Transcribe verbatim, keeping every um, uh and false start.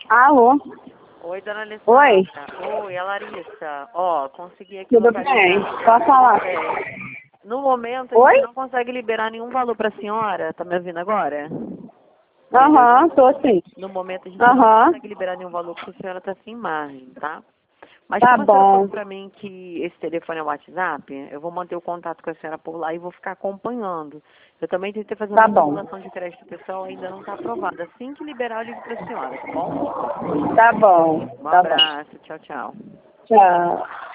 Alô? Oi, dona Alessandra. Oi? Oi, é a Larissa. Ó, consegui aqui Tudo localizar. bem? Pode falar. É, no momento, a Oi? gente não consegue liberar nenhum valor para a senhora. Tá me ouvindo agora? Aham, tô sim. No momento, a gente não Aham, consegue liberar nenhum valor porque a senhora está sem margem, tá? Mas tá como a senhora falou bom. para mim que esse telefone é o WhatsApp, eu vou manter o contato com a senhora por lá e vou ficar acompanhando. Eu também tentei fazer Tá uma bom. simulação de crédito pessoal, ainda não está aprovada. Assim que liberar, eu ligo para a senhora, tá bom? Tá bom. Um Tá bom. abraço, tchau, tchau. Tchau.